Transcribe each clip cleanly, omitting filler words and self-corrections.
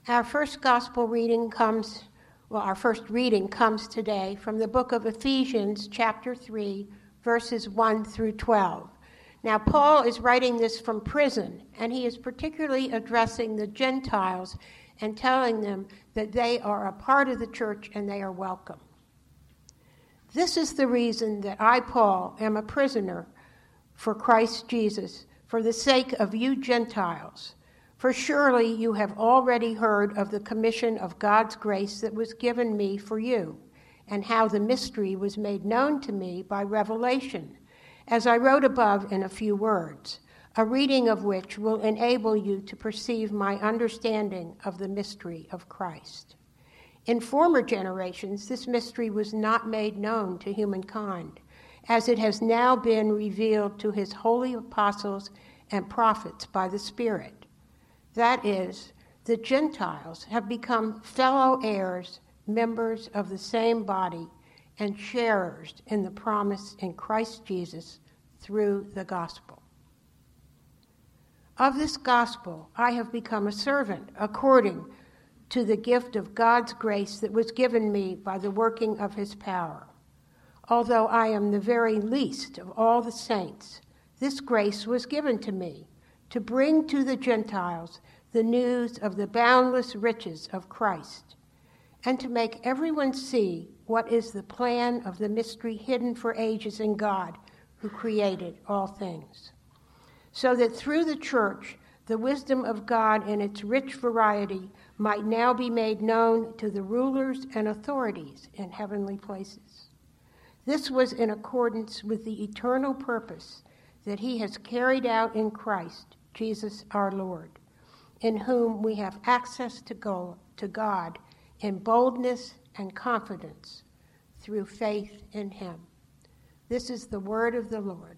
Our first reading comes today from the book of Ephesians, chapter 3, verses 1 through 12. Now, Paul is writing this from prison, and he is particularly addressing the Gentiles and telling them that they are a part of the church and they are welcome. This is the reason that I, Paul, am a prisoner for Christ Jesus, for the sake of you Gentiles. For surely you have already heard of the commission of God's grace that was given me for you, and how the mystery was made known to me by revelation, as I wrote above in a few words, a reading of which will enable you to perceive my understanding of the mystery of Christ. In former generations, this mystery was not made known to humankind, as it has now been revealed to his holy apostles and prophets by the Spirit. That is, the Gentiles have become fellow heirs, members of the same body, and sharers in the promise in Christ Jesus through the gospel. Of this gospel I have become a servant according to the gift of God's grace that was given me by the working of his power. Although I am the very least of all the saints, this grace was given to me to bring to the Gentiles the news of the boundless riches of Christ, and to make everyone see what is the plan of the mystery hidden for ages in God, who created all things, so that through the church the wisdom of God in its rich variety might now be made known to the rulers and authorities in heavenly places. This was in accordance with the eternal purpose that he has carried out in Christ Jesus our Lord, in whom we have access to God in boldness and confidence through faith in him. This is the word of the Lord.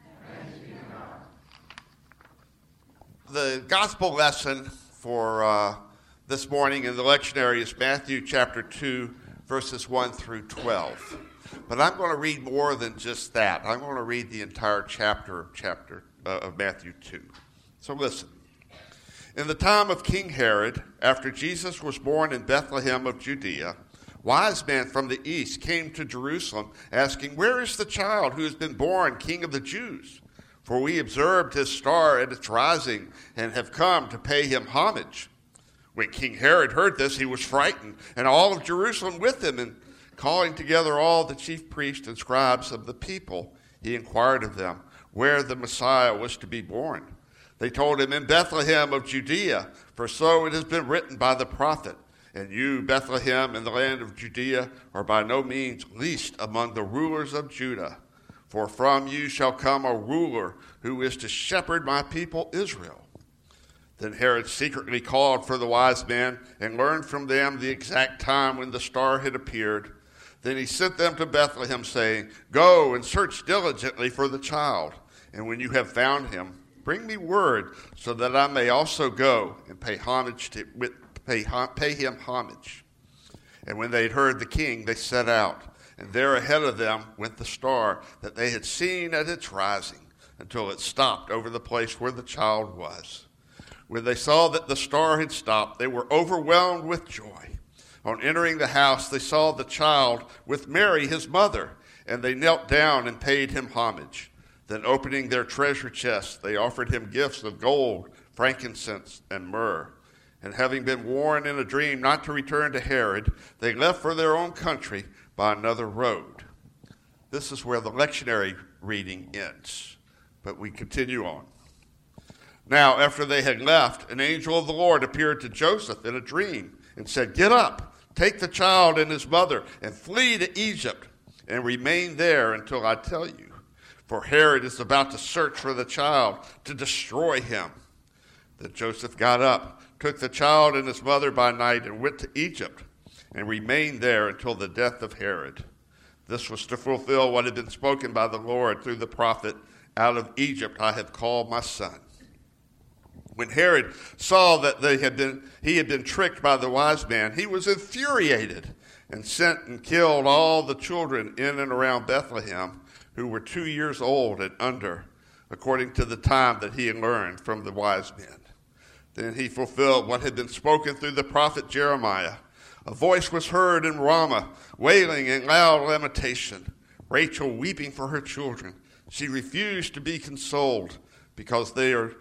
The gospel lesson for this morning in the lectionary is Matthew chapter 2, verses 1 through 12. But I'm going to read more than just that. I'm going to read the entire chapter of Matthew 2. So listen. In the time of King Herod, after Jesus was born in Bethlehem of Judea, wise men from the east came to Jerusalem, asking, "Where is the child who has been born King of the Jews? For we observed his star at its rising and have come to pay him homage." When King Herod heard this, he was frightened, and all of Jerusalem with him. And calling together all the chief priests and scribes of the people, he inquired of them where the Messiah was to be born. They told him, "In Bethlehem of Judea, for so it has been written by the prophet, 'And you, Bethlehem, in the land of Judea, are by no means least among the rulers of Judah. For from you shall come a ruler who is to shepherd my people Israel.'" Then Herod secretly called for the wise men and learned from them the exact time when the star had appeared. Then he sent them to Bethlehem, saying, "Go and search diligently for the child, and when you have found him, bring me word so that I may also go and pay him homage." And when they had heard the king, they set out, and there ahead of them went the star that they had seen at its rising, until it stopped over the place where the child was. When they saw that the star had stopped, they were overwhelmed with joy. On entering the house, they saw the child with Mary, his mother, and they knelt down and paid him homage. Then opening their treasure chests, they offered him gifts of gold, frankincense, and myrrh. And having been warned in a dream not to return to Herod, they left for their own country by another road. This is where the lectionary reading ends, but we continue on. Now, after they had left, an angel of the Lord appeared to Joseph in a dream and said, "Get up, take the child and his mother, and flee to Egypt, and remain there until I tell you. For Herod is about to search for the child to destroy him." Then Joseph got up, took the child and his mother by night, and went to Egypt, and remained there until the death of Herod. This was to fulfill what had been spoken by the Lord through the prophet, "Out of Egypt I have called my son." When Herod saw that he had been tricked by the wise man, he was infuriated and sent and killed all the children in and around Bethlehem who were 2 years old and under, according to the time that he had learned from the wise men. Then he fulfilled what had been spoken through the prophet Jeremiah. A voice was heard in Ramah, wailing in loud lamentation, Rachel weeping for her children. She refused to be consoled because they are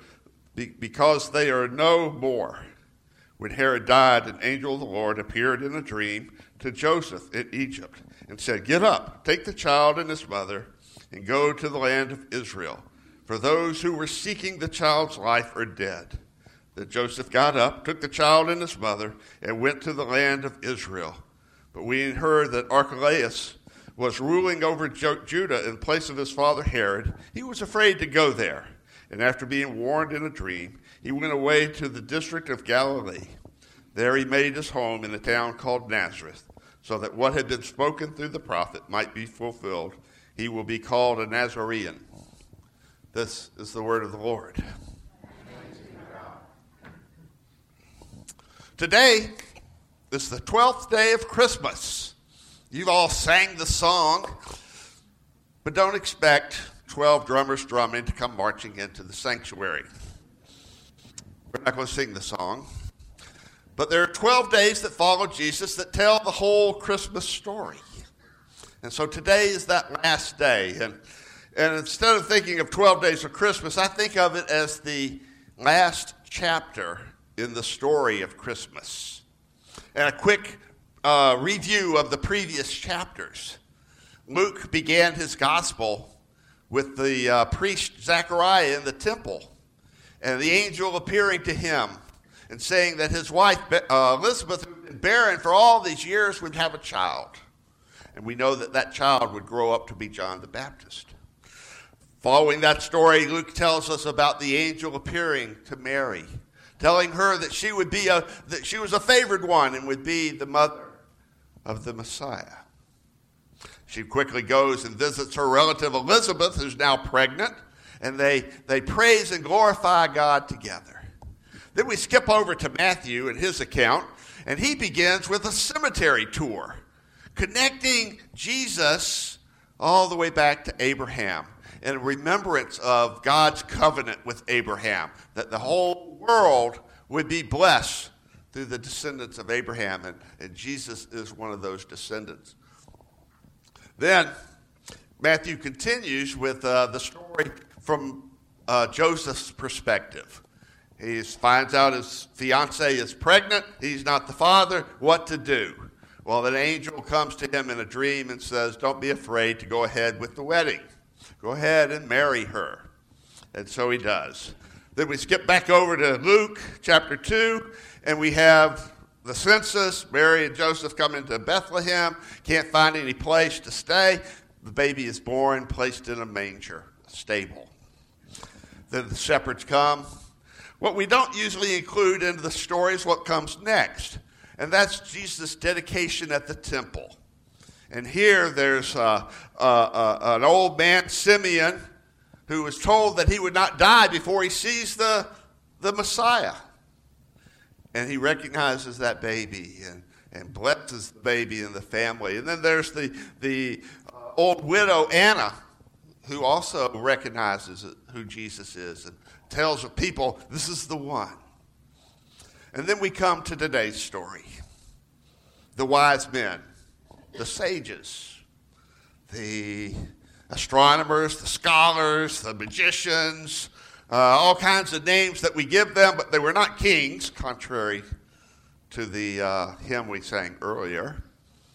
no more. When Herod died, an angel of the Lord appeared in a dream to Joseph in Egypt and said, "Get up, take the child and his mother, and go to the land of Israel, for those who were seeking the child's life are dead." Then Joseph got up, took the child and his mother, and went to the land of Israel. But when he heard that Archelaus was ruling over Judah in place of his father Herod, he was afraid to go there. And after being warned in a dream, he went away to the district of Galilee. There he made his home in a town called Nazareth, so that what had been spoken through the prophet might be fulfilled. He will be called a Nazarene. This is the word of the Lord. Today is the 12th day of Christmas. You've all sang the song, but don't expect 12 drummers drumming to come marching into the sanctuary. We're not going to sing the song. But there are 12 days that follow Jesus that tell the whole Christmas story. And so today is that last day. And instead of thinking of 12 days of Christmas, I think of it as the last chapter in the story of Christmas. And a quick review of the previous chapters. Luke began his gospel with the priest Zechariah in the temple, and the angel appearing to him and saying that his wife Elizabeth, who had been barren for all these years, would have a child. And we know that that child would grow up to be John the Baptist. Following that story, Luke tells us about the angel appearing to Mary, telling her that she was a favored one and would be the mother of the Messiah. She quickly goes and visits her relative Elizabeth, who's now pregnant, and they praise and glorify God together. Then we skip over to Matthew and his account, and he begins with a cemetery tour, connecting Jesus all the way back to Abraham in remembrance of God's covenant with Abraham, that the whole world would be blessed through the descendants of Abraham, and Jesus is one of those descendants. Then Matthew continues with the story from Joseph's perspective. He finds out his fiancée is pregnant. He's not the father. What to do? Well, an angel comes to him in a dream and says, "Don't be afraid to go ahead with the wedding. Go ahead and marry her." And so he does. Then we skip back over to Luke chapter 2, and we have the census. Mary and Joseph come into Bethlehem, can't find any place to stay. The baby is born, placed in a manger, a stable. Then the shepherds come. What we don't usually include into the story is what comes next, and that's Jesus' dedication at the temple. And here there's an old man, Simeon, who was told that he would not die before he sees the Messiah. And he recognizes that baby and blesses the baby and the family. And then there's the old widow, Anna, who also recognizes who Jesus is and tells the people, this is the one. And then we come to today's story. The wise men, the sages, the astronomers, the scholars, the magicians, all kinds of names that we give them, but they were not kings, contrary to the hymn we sang earlier.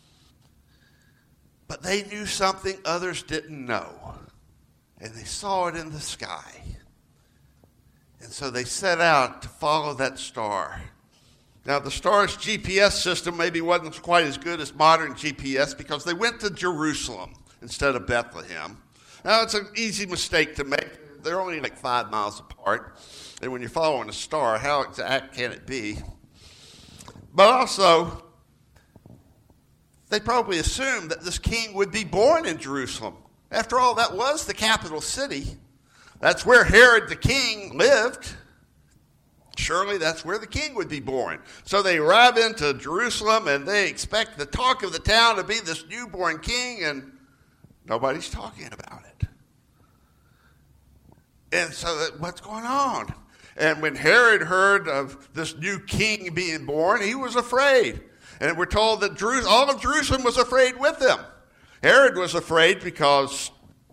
But they knew something others didn't know, and they saw it in the sky. And so they set out to follow that star. Now, the star's GPS system maybe wasn't quite as good as modern GPS because they went to Jerusalem instead of Bethlehem. Now, it's an easy mistake to make. They're only like 5 miles apart. And when you're following a star, how exact can it be? But also, they probably assumed that this king would be born in Jerusalem. After all, that was the capital city. That's where Herod the king lived. Surely that's where the king would be born. So they arrive into Jerusalem and they expect the talk of the town to be this newborn king, and nobody's talking about it. And so what's going on? And when Herod heard of this new king being born, he was afraid. And we're told that all of Jerusalem was afraid with him. Herod was afraid because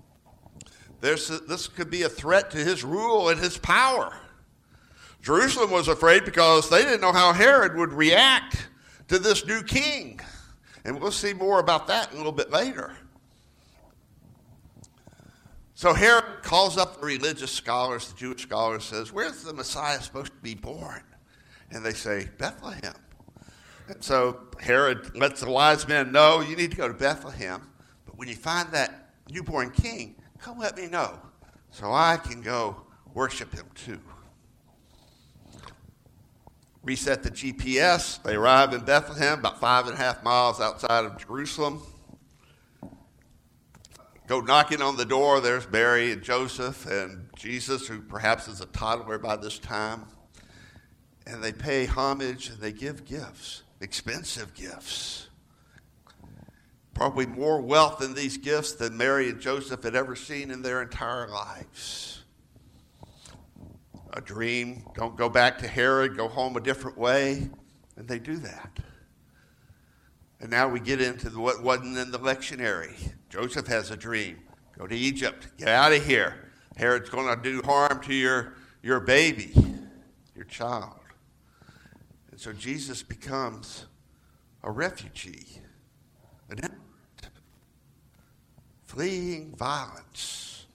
this could be a threat to his rule and his power. Jerusalem was afraid because they didn't know how Herod would react to this new king. And we'll see more about that a little bit later. So Herod calls up the religious scholars, the Jewish scholars, says, where's the Messiah supposed to be born? And they say, Bethlehem. And so Herod lets the wise men know, you need to go to Bethlehem. But when you find that newborn king, come let me know so I can go worship him too. Reset the GPS. They arrive in Bethlehem, about 5.5 miles outside of Jerusalem. Go knocking on the door. There's Mary and Joseph and Jesus, who perhaps is a toddler by this time. And they pay homage and they give gifts, expensive gifts. Probably more wealth in these gifts than Mary and Joseph had ever seen in their entire lives. A dream, don't go back to Herod, go home a different way. And they do that. And now we get into what wasn't in the lectionary. Joseph has a dream. Go to Egypt. Get out of here. Herod's going to do harm to your baby, your child. And so Jesus becomes a refugee, an immigrant, fleeing violence.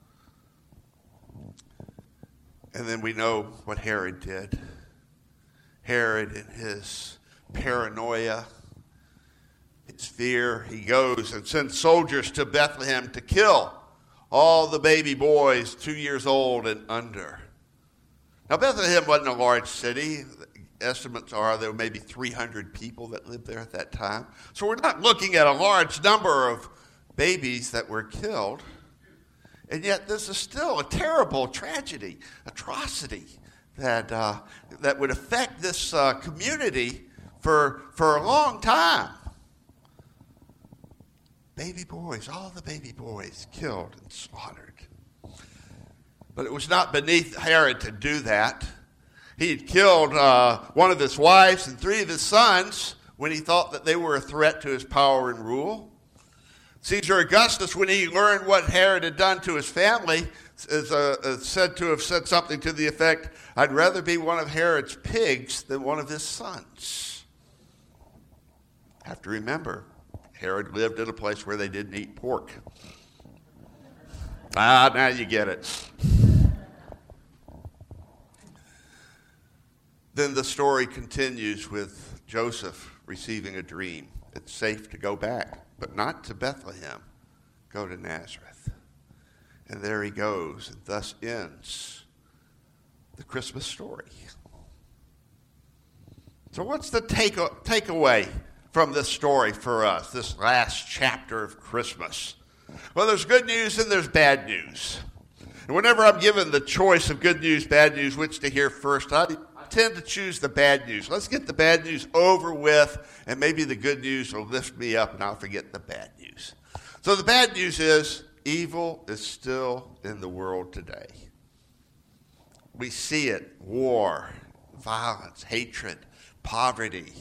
And then we know what Herod did. Herod, in his paranoia, his fear, he goes and sends soldiers to Bethlehem to kill all the baby boys 2 years old and under. Now, Bethlehem wasn't a large city. Estimates are there were maybe 300 people that lived there at that time. So we're not looking at a large number of babies that were killed. And yet this is still a terrible tragedy, atrocity that would affect this community for a long time. Baby boys, all the baby boys killed and slaughtered. But it was not beneath Herod to do that. He had killed one of his wives and 3 of his sons when he thought that they were a threat to his power and rule. Caesar Augustus, when he learned what Herod had done to his family, is said to have said something to the effect, I'd rather be one of Herod's pigs than one of his sons. Have to remember, Herod lived in a place where they didn't eat pork. Now you get it. Then the story continues with Joseph receiving a dream. It's safe to go back, but not to Bethlehem. Go to Nazareth. And there he goes, and thus ends the Christmas story. So what's the takeaway from this story for us, this last chapter of Christmas? Well, there's good news and there's bad news. And whenever I'm given the choice of good news, bad news, which to hear first, I tend to choose the bad news. Let's get the bad news over with, and maybe the good news will lift me up and I'll forget the bad news. So the bad news is evil is still in the world today. We see it: war, violence, hatred, poverty,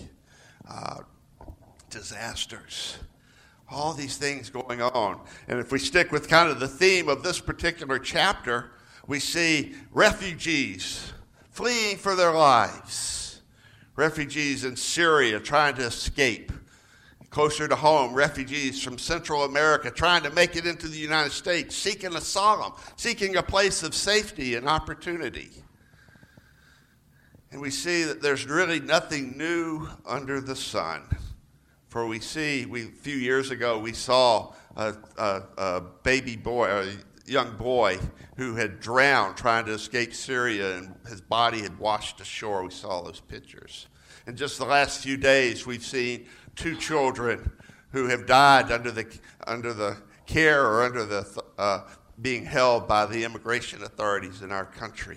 disasters. All these things going on. And if we stick with kind of the theme of this particular chapter, we see refugees fleeing for their lives. Refugees in Syria trying to escape. Closer to home, refugees from Central America trying to make it into the United States, seeking asylum, seeking a place of safety and opportunity. And we see that there's really nothing new under the sun. For a few years ago, we saw a baby boy, a young boy who had drowned trying to escape Syria, and his body had washed ashore. We saw those pictures. In just the last few days, we've seen 2 children who have died under the care or under the being held by the immigration authorities in our country.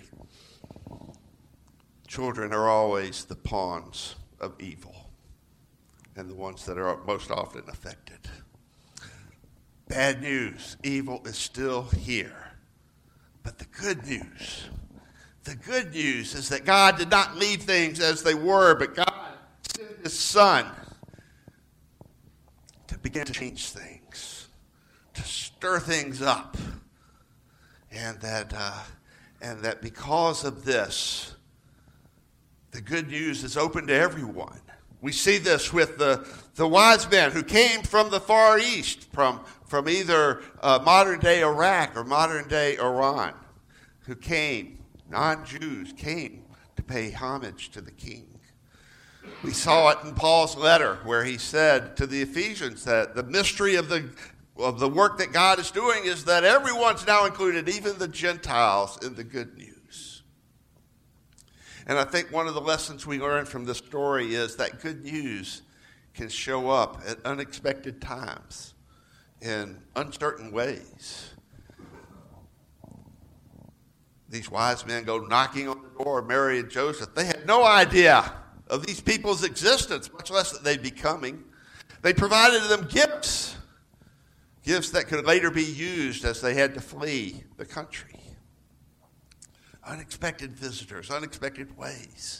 Children are always the pawns of evil, and the ones that are most often affected. Bad news, evil is still here. But the good news, The good news is that God did not leave things as they were, but God sent his Son to begin to change things, to stir things up. And that because of this, the good news is open to everyone. We see this with the wise men who came from the Far East, from either modern-day Iraq or modern-day Iran, who came, non-Jews, came to pay homage to the king. We saw it in Paul's letter where he said to the Ephesians that the mystery of the work that God is doing is that everyone's now included, even the Gentiles, in the good news. And I think one of the lessons we learn from this story is that good news can show up at unexpected times in uncertain ways. These wise men go knocking on the door of Mary and Joseph. They had no idea of these people's existence, much less that they'd be coming. They provided them gifts that could later be used as they had to flee the country. Unexpected visitors, unexpected ways.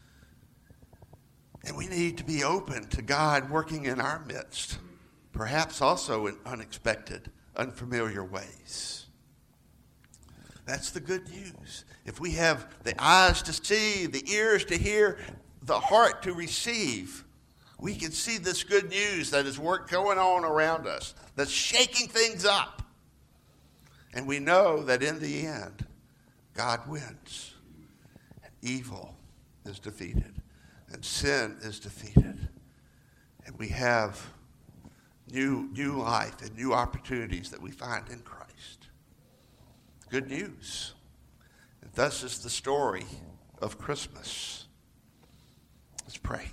And we need to be open to God working in our midst, perhaps also in unexpected, unfamiliar ways. That's the good news. If we have the eyes to see, the ears to hear, the heart to receive, we can see this good news that is work going on around us, that's shaking things up. And we know that in the end, God wins. And evil is defeated. And sin is defeated. And we have new life and new opportunities that we find in Christ. Good news. And thus is the story of Christmas. Let's pray.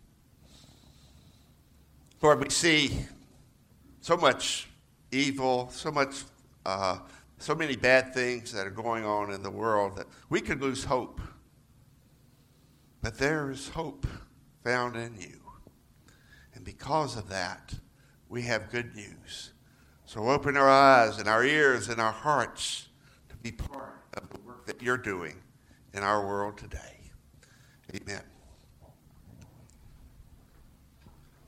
Lord, we see so much evil, so many bad things that are going on in the world that we could lose hope. But there is hope found in you. And because of that, we have good news. So open our eyes and our ears and our hearts to be part of the work that you're doing in our world today. Amen.